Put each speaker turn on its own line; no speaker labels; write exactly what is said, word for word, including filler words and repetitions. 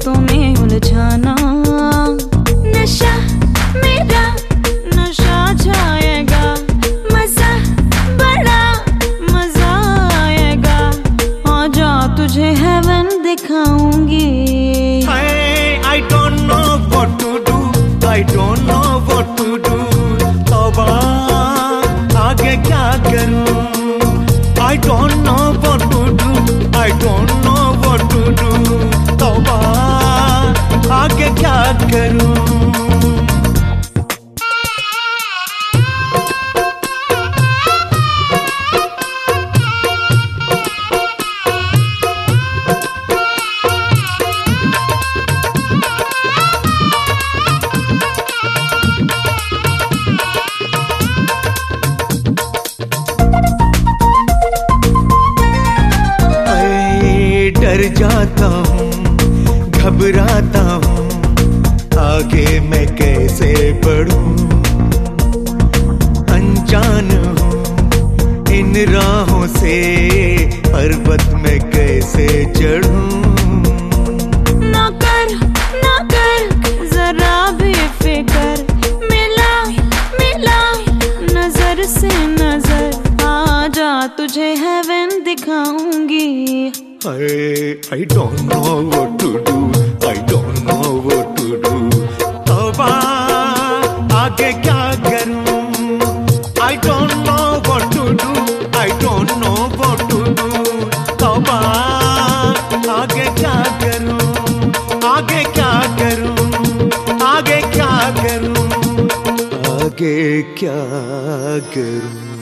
बातों में उलझाना। नशा मेरा नशा छाएगा, मजा बड़ा मजा आएगा। आजा तुझे हेवन दिखाऊंगी।
I don't know what to do, I don't know what to do। तौबा आगे क्या करूं? I don't know what to do, I don't know what to do। तौबा आगे क्या करूं? डर जाता हूँ, घबराता हूँ, आगे मैं कैसे बढ़ूं? अनजान हूँ इन राहों से, पर्वत में कैसे चढ़ूं?
ना कर ना कर जरा भी फिकर, मिला मिला नजर से नजर। आजा तुझे हेवन दिखाऊंगी।
I don't know what to do, I don't know what to do। तौबा आगे क्या करूं? I don't know what to do, I don't know what to do। तौबा आगे क्या करूं? आगे क्या करूं? आगे क्या करूं? आगे क्या करूं?